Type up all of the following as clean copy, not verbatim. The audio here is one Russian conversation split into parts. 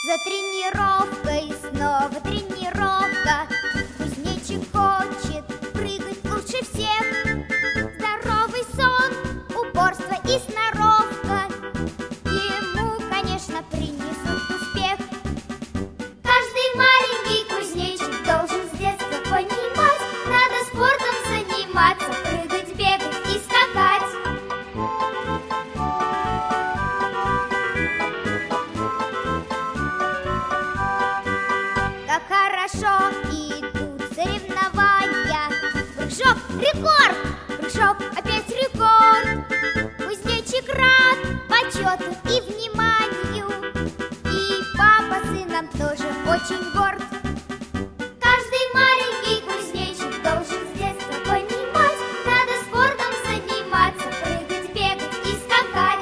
За тренировкой снова тренировка. Кузнечик хочет прыгать лучше всех. Здоровый сон, упорство и сноровка ему, конечно, принесут успех. Каждый маленький кузнечик должен с детства понимать: надо спортом заниматься, прыгать, бегать и скакать. Как хорошо идут соревнования. Прыжок, рекорд! Прыжок, опять рекорд! Кузнечик рад почету и вниманию, и папа сыном тоже очень горд. Каждый маленький кузнечик должен с детства понимать: надо спортом заниматься, прыгать, бегать и скакать.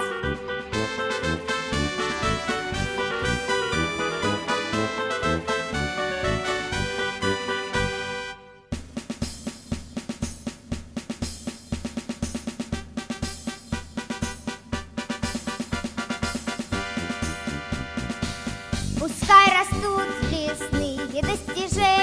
Пускай растут лесные достижения,